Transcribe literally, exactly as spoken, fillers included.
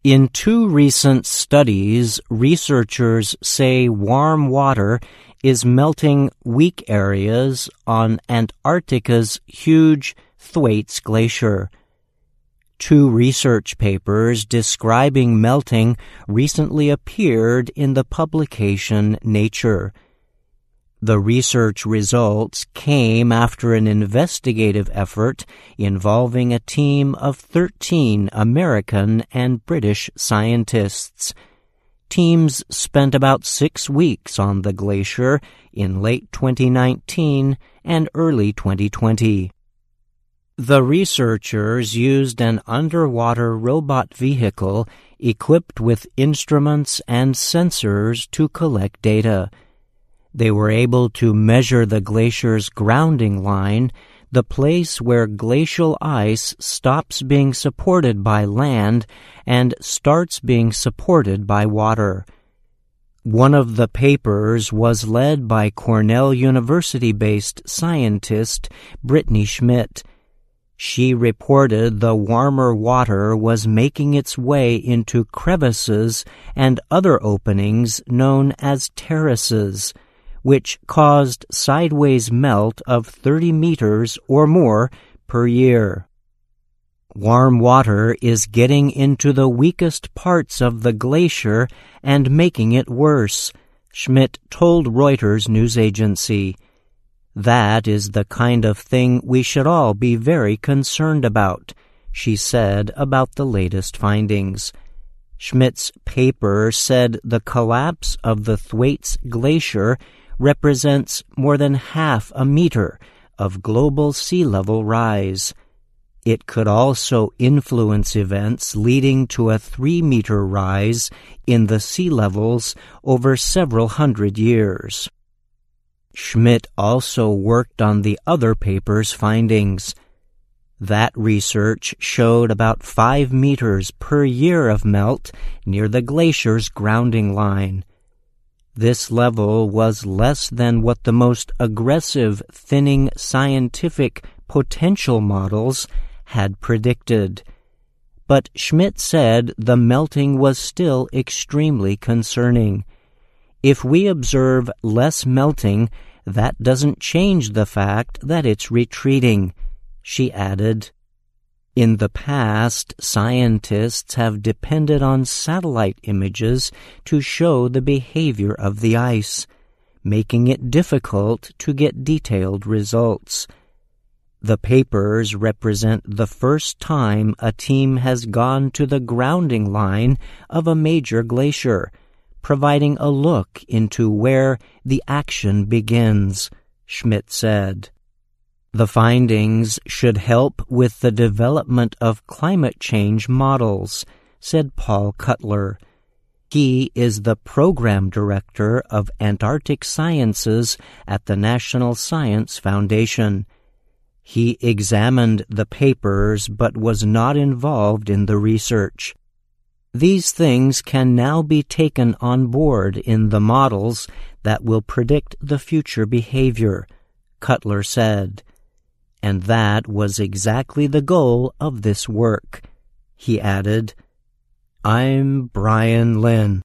In two recent studies, researchers say warm water is melting weak areas on Antarctica's huge Thwaites Glacier. Two research papers describing melting recently appeared in the publication Nature. The research results came after an investigative effort involving a team of thirteen American and British scientists. Teams spent about six weeks on the glacier in late twenty nineteen and early twenty twenty. The researchers used an underwater robot vehicle equipped with instruments and sensors to collect data. They were able to measure the glacier's grounding line, the place where glacial ice stops being supported by land and starts being supported by water. One of the papers was led by Cornell University-based scientist Brittany Schmidt. She reported the warmer water was making its way into crevices and other openings known as terraces, which caused sideways melt of thirty meters or more per year. Warm water is getting into the weakest parts of the glacier and making it worse, Schmidt told Reuters news agency. That is the kind of thing we should all be very concerned about, she said about the latest findings. Schmidt's paper said the collapse of the Thwaites Glacier represents more than half a meter of global sea level rise. It could also influence events leading to a three-meter rise in the sea levels over several hundred years. Schmidt also worked on the other paper's findings. That research showed about five meters per year of melt near the glacier's grounding line. This level was less than what the most aggressive thinning scientific potential models had predicted. But Schmidt said the melting was still extremely concerning. If we observe less melting, that doesn't change the fact that it's retreating, she added. In the past, scientists have depended on satellite images to show the behavior of the ice, making it difficult to get detailed results. The papers represent the first time a team has gone to the grounding line of a major glacier, providing a look into where the action begins, Schmidt said. The findings should help with the development of climate change models, said Paul Cutler. He is the program director of Antarctic Sciences at the National Science Foundation. He examined the papers but was not involved in the research. These things can now be taken on board in the models that will predict the future behavior, Cutler said. And that was exactly the goal of this work. He added, I'm Brian Lynn.